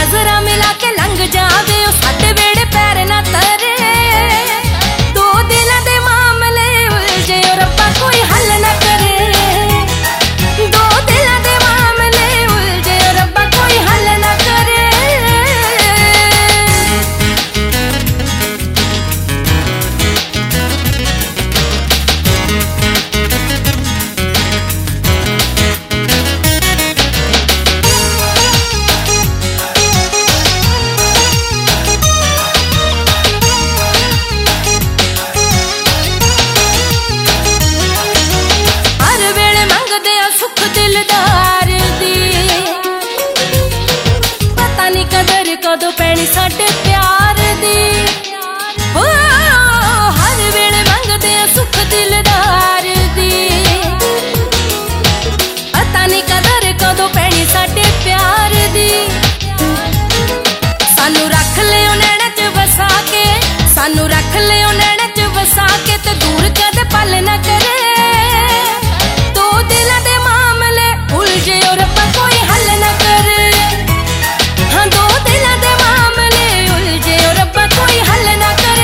नजरा मिला के लंघ जावे ओ साडे वेड़े पैर ना तरे। दो दिलां दे मामले उलझे ओ रब्बा कोई हल ना करे। दो दिलां दे मामले उलझे ओ रब्बा कोई हल ना करे। दिलदार दी पता नहीं कदर कदों पैनी साडे प्यार दी। ओ हर वेले मंगदे सुख दिलदार दी पता नहीं कदर कदों पैनी साडे प्यार दी। सानू रख लियो नैना च वसा के, सानू रख लियो नैना च वसा के ते दूर कदे पल ना करे। उलझे ओ रब्बा कोई हल ना करे। हाँ दो दिलां दे मामले उलझे ओ रब्बा कोई हल ना करे।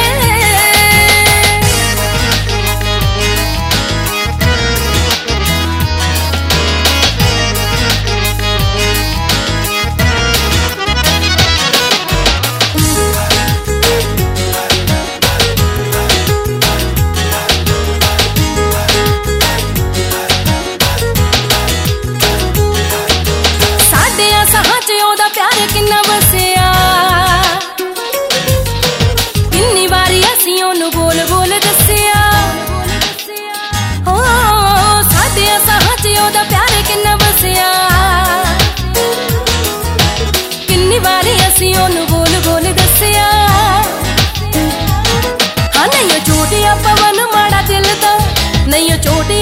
प्यार किन्ना वसिया किन्नी वारी असीं ओनू बोल बोल दसिया। ओ साडे साहां च ओदा प्यार किन्ना वसिया किन्नी वारी असीं ओनू बोल बोल दसिया। हाँ नहीं चोटिया पवन माड़ा दिल दा, नहीं चोटिया